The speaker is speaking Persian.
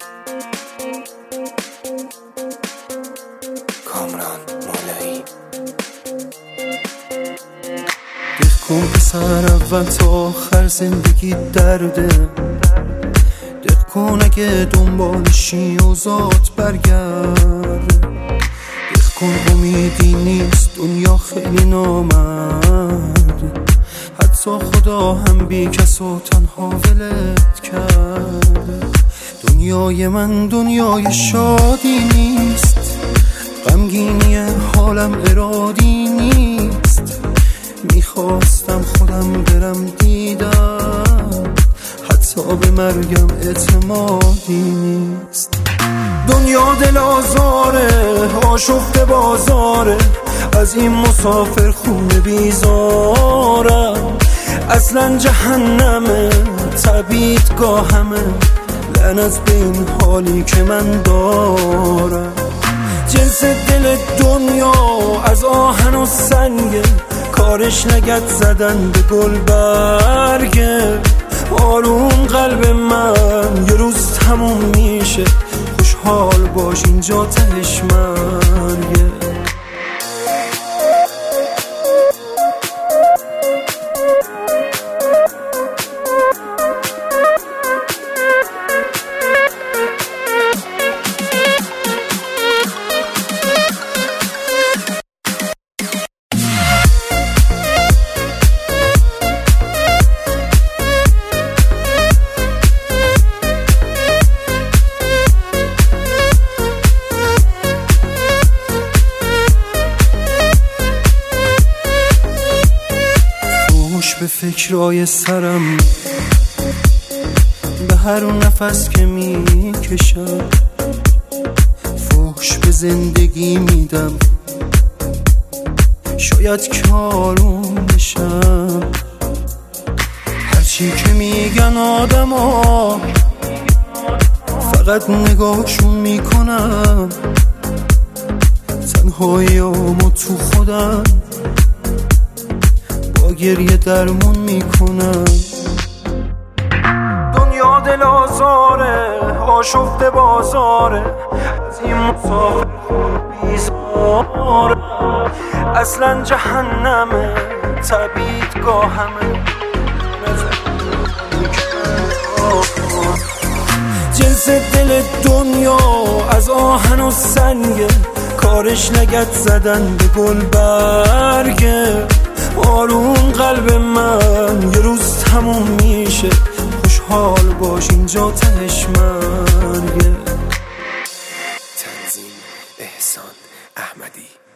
کامران مولایی. دق کن پسر اول تا آخر زندگی درده، دق کن اگه دنبالشی و ذات برگرد، دق کن امیدی نیست دنیا خیلی نامرد، حتی خدا هم بی کس و تنها ولت کرد. دنیای من دنیای شادی نیست، غمگینی حالم ارادی نیست، میخواستم خودم برم دیدم، حتی به مرگم اعتمادی نیست. دنیا دل آزاره، آشفته بازاره، از این مسافر خونه بیزارم، اصلا جهنمه تبیدگاهمه، لعنت به این حالی که من دارم. جنس دل دنیا از آهن و سنگه، کارش نگد زدن به گل برگه، آروم قلب من یه روز تموم میشه، خوشحال باش اینجا تهش مرگه. به فکرای سرم، به هر نفس که میکشم، فحش به زندگی میدم، شاید که آروم بشم. هرچی که میگن آدما فقط نگاهشون میکنم، تنهاییامو تو خودم با گریه درمون میکنم. دنیا دل آزاره، آشفته بازاره، از این مسافر بیزاره، اصلا جهنمه تبیدگاهمه. جنس دل دنیا از آهن و سنگه، کارش نگد زدن به گل برگه، آروم قلب من یه روز تموم میشه، خوشحال باش اینجا تهش مرگه. تنظیم احسان احمدی.